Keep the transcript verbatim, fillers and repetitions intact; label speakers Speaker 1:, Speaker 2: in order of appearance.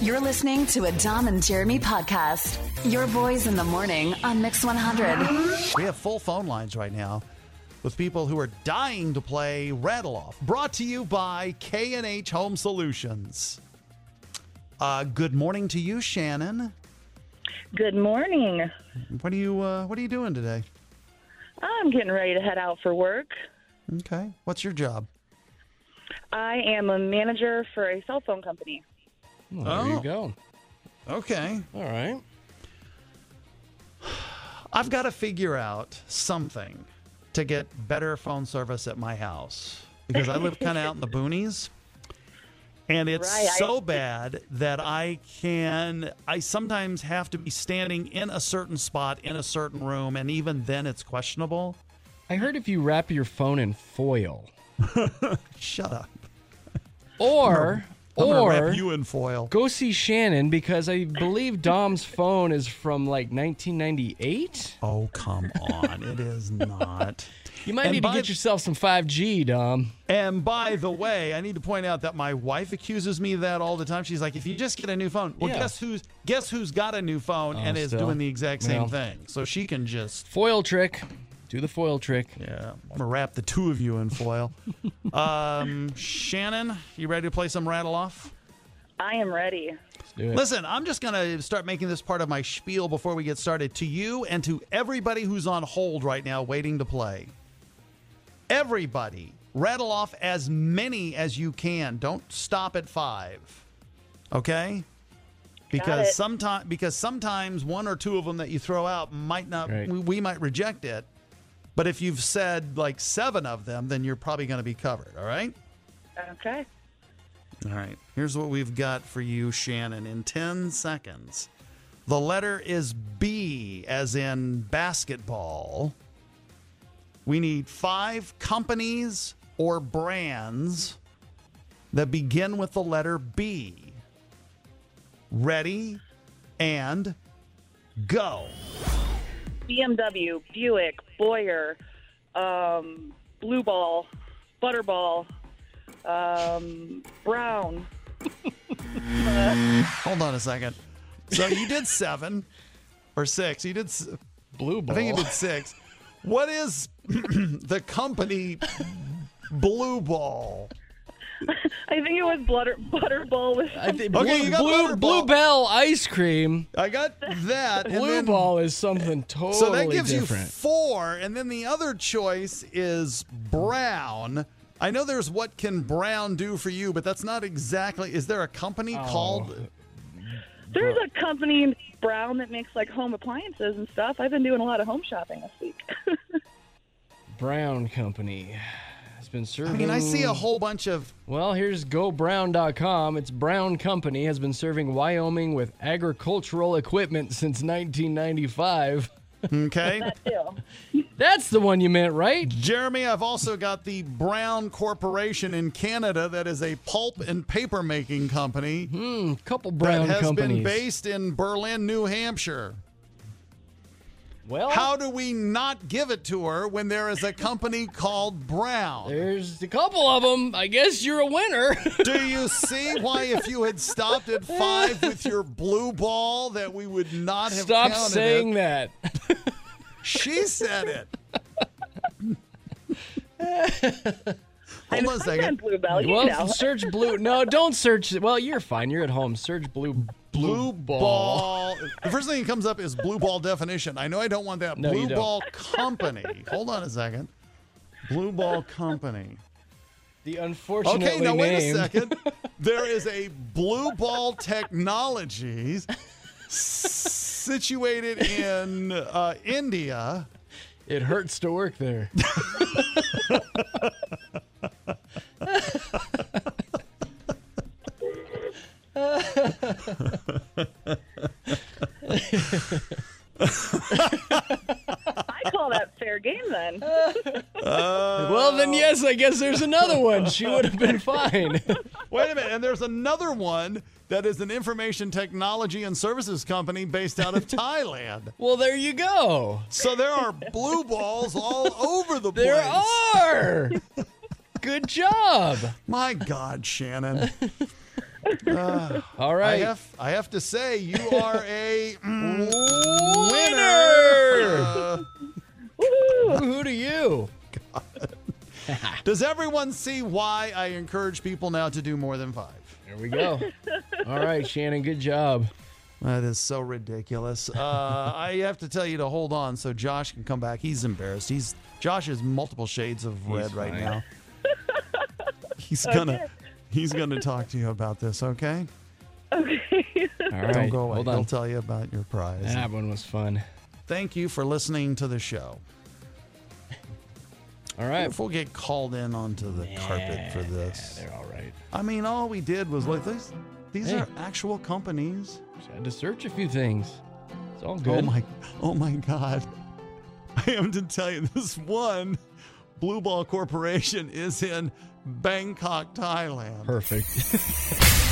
Speaker 1: You're listening to a Dom and Jeremy podcast. Your boys in the morning on Mix one hundred.
Speaker 2: We have full phone lines right now with people who are dying to play Rattle Off. Brought to you by K and H Home Solutions. Uh, good morning to you, Shannon.
Speaker 3: Good morning.
Speaker 2: What are you uh, What are you doing today?
Speaker 3: I'm getting ready to head out for work.
Speaker 2: Okay. What's your job?
Speaker 3: I am a manager for a cell phone company.
Speaker 4: Well, there
Speaker 2: Oh.
Speaker 4: you go.
Speaker 2: Okay.
Speaker 4: All right.
Speaker 2: I've got to figure out something to get better phone service at my house because I live kind of out in the boonies. And it's
Speaker 3: Right, I-
Speaker 2: so bad that I can, I sometimes have to be standing in a certain spot in a certain room, and even then it's questionable.
Speaker 4: I heard if you wrap your phone in foil,
Speaker 2: Shut up.
Speaker 4: or
Speaker 2: I'm gonna
Speaker 4: or
Speaker 2: wrap you in foil.
Speaker 4: go see Shannon because I believe Dom's phone is from like nineteen ninety-eight.
Speaker 2: Oh, come on. It is not.
Speaker 4: You might
Speaker 2: And
Speaker 4: need to
Speaker 2: by-
Speaker 4: get yourself some five G, Dom.
Speaker 2: And by the way, I need to point out that my wife accuses me of that all the time. She's like, if you just get a new phone, well,
Speaker 4: Yeah.
Speaker 2: guess who's guess who's got a new phone
Speaker 4: Oh,
Speaker 2: and is
Speaker 4: still?
Speaker 2: doing the exact same
Speaker 4: Well.
Speaker 2: thing. So she can just,
Speaker 4: Foil trick. Do the foil trick.
Speaker 2: yeah, I'm going to wrap the two of you in foil. um, Shannon, you ready to play some Rattle Off?
Speaker 3: I am ready.
Speaker 4: Let's do it.
Speaker 2: Listen, I'm just going to start making this part of my spiel before we get started. To you and to everybody who's on hold right now waiting to play. Everybody, rattle off as many as you can. Don't stop at five. Okay? Because
Speaker 3: it.
Speaker 2: sometimes because sometimes one or two of them that you throw out might not
Speaker 4: Right.
Speaker 2: we, we might reject it. But if you've said like seven of them, then you're probably going to be covered, all right?
Speaker 3: Okay.
Speaker 2: All right. Here's what we've got for you, Shannon, in ten seconds. The letter is B, as in basketball. We need five companies or brands that begin with the letter B. Ready and go.
Speaker 3: B M W, Buick, Boyer, um, Blue Ball, Butterball, um, Brown.
Speaker 2: Hold on a second. So you did seven or six. You did. s-
Speaker 4: Blue
Speaker 2: I
Speaker 4: ball.
Speaker 2: think you did six. What is the company Blue Ball?
Speaker 3: I think it was Butter Butterball with
Speaker 4: I think
Speaker 2: Okay,
Speaker 4: blue,
Speaker 2: you got
Speaker 4: blue,
Speaker 2: Butterball.
Speaker 4: blue Bell ice cream.
Speaker 2: I got that. and
Speaker 4: Blue
Speaker 2: then-
Speaker 4: ball is something totally
Speaker 2: So that gives
Speaker 4: different.
Speaker 2: you four, and then the other choice is Brown. I know there's what can Brown do for you, but that's not exactly. Is there a company
Speaker 4: Oh.
Speaker 2: called?
Speaker 3: There's a company, Brown, that makes like home appliances and stuff. I've been doing a lot of home shopping this week.
Speaker 4: Brown Company has been
Speaker 2: I
Speaker 4: serving.
Speaker 2: mean, I see a whole bunch of.
Speaker 4: Well, here's go brown dot com. It's Brown Company has been serving Wyoming with agricultural equipment since nineteen ninety-five.
Speaker 2: Okay,
Speaker 3: That too.
Speaker 4: That's the one you meant, right?
Speaker 2: Jeremy. I've also got the Brown Corporation in Canada. That is a pulp and paper making company
Speaker 4: Hmm, couple brown
Speaker 2: that has
Speaker 4: companies.
Speaker 2: been based in Berlin, New Hampshire.
Speaker 4: well,
Speaker 2: How do we not give it to her when there is a company called Brown?
Speaker 4: there's a couple of them. I guess you're a winner.
Speaker 2: Do you see why if you had stopped at five with your blue ball that we would not have
Speaker 4: Stop
Speaker 2: counted
Speaker 4: saying
Speaker 2: it?
Speaker 4: that.
Speaker 2: She said it.
Speaker 3: I
Speaker 2: Hold
Speaker 3: know
Speaker 2: on a
Speaker 3: I'm
Speaker 2: second.
Speaker 3: Blue Bell, you
Speaker 4: Well,
Speaker 3: know.
Speaker 4: search blue. No, don't search. Well, you're fine. You're at home. Search blue.
Speaker 2: Blue ball. The first thing that comes up is blue ball definition. I know I don't want that.
Speaker 4: No, you
Speaker 2: Blue
Speaker 4: don't.
Speaker 2: ball company. Hold on a second. Blue ball company.
Speaker 4: The unfortunately
Speaker 2: Okay, now wait a
Speaker 4: named-
Speaker 2: second. There is a Blue Ball Technologies situated in uh, India.
Speaker 4: It hurts to work there.
Speaker 3: I call that fair game then.
Speaker 4: Well, then yes, I guess there's another one. She would have been fine.
Speaker 2: Wait a minute, and there's another one that is an information technology and services company based out of Thailand.
Speaker 4: Well, there you go.
Speaker 2: So there are blue balls all over the place.
Speaker 4: There are. Good job.
Speaker 2: My God, Shannon. Uh,
Speaker 4: All
Speaker 2: I
Speaker 4: right.
Speaker 2: have, I have to say, you are a mm,
Speaker 4: Winner!
Speaker 2: winner. Uh,
Speaker 4: Woohoo to you.
Speaker 2: does everyone see why I encourage people now to do more than five?
Speaker 4: There we go. All right, Shannon, good job.
Speaker 2: That is so ridiculous. Uh, I have to tell you to hold on so Josh can come back. He's embarrassed. He's Josh is multiple shades of red right
Speaker 4: fine.
Speaker 2: now. He's gonna he's gonna talk to you about this. Okay.
Speaker 3: Okay.
Speaker 4: All right.
Speaker 2: Don't go away.
Speaker 4: Hold
Speaker 2: He'll
Speaker 4: on.
Speaker 2: tell you about your prize.
Speaker 4: That one was fun.
Speaker 2: Thank you for listening to the show.
Speaker 4: All right.
Speaker 2: If we'll get called in onto the carpet for this.
Speaker 4: They're all right.
Speaker 2: I mean, all we did was like these. These
Speaker 4: Hey.
Speaker 2: are actual companies.
Speaker 4: Just had to search a few things. It's all good.
Speaker 2: Oh my! Oh my God! I am to tell you, this one Blue Ball Corporation is in Bangkok, Thailand.
Speaker 4: Perfect.